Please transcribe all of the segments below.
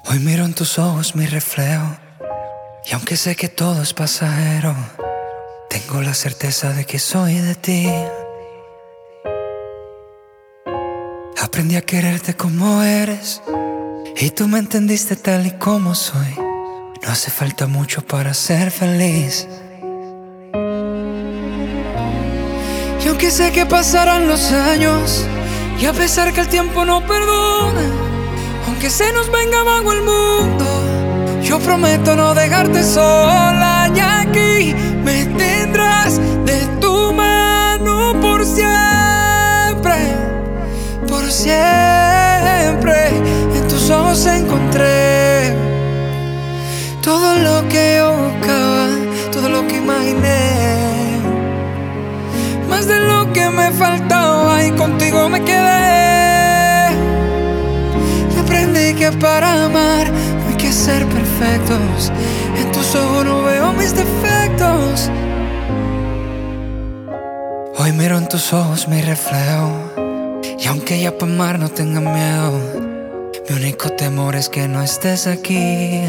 Hoy miro en tus ojos mi reflejo, y aunque sé que todo es pasajero, tengo la certeza de que soy de ti. Aprendí a quererte como eres, y tú me entendiste tal y como soy. No hace falta mucho para ser feliz. Y aunque sé que pasarán los años, y a pesar que el tiempo no perdona, aunque se nos venga abajo el mundo, yo prometo no dejarte sola. Y aquí me tendrás de tu mano por siempre, por siempre. En tus ojos encontré todo lo que yo buscaba, todo lo que imaginé, más de lo que me faltaba, y contigo me quedé. Y aprendí que para amar no hay que ser perfectos. En tus ojos no veo mis defectos. Hoy miro en tus ojos mi reflejo, y aunque ya para amar no tenga miedo, mi único temor es que no estés aquí.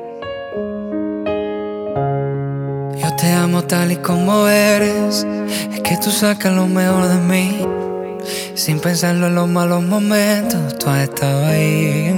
Yo te amo tal y como eres, es que tú sacas lo mejor de mí. Sin pensarlo en los malos momentos, tú has estado ahí.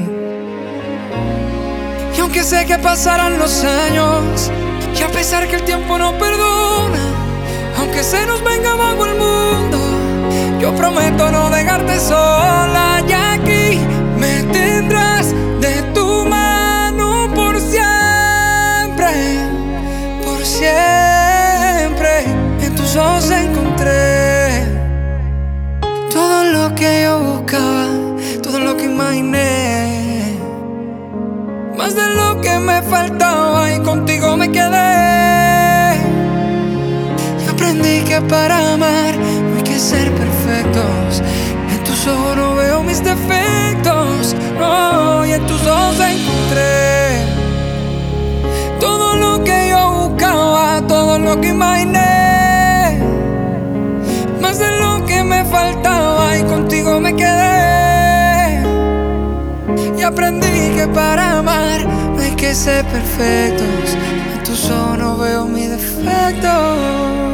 Y aunque sé que pasarán los años, y a pesar que el tiempo no perdona, aunque se nos venga abajo el mundo, yo prometo no dejarte sola. Y aquí me tendrás de tu mano por siempre, por siempre. En tus ojos encontré todo lo que yo buscaba, todo lo que imaginé, más de lo que me faltaba, y contigo me quedé. Y aprendí que para amar no hay que ser perfectos. En tus ojos no veo mis defectos, no. Y en tus ojos encontré todo lo que yo buscaba, todo lo que imaginé, más de lo que me faltaba, y contigo me quedé. Y aprendí que para amar no hay que ser perfectos. En tus ojos no veo mis defectos.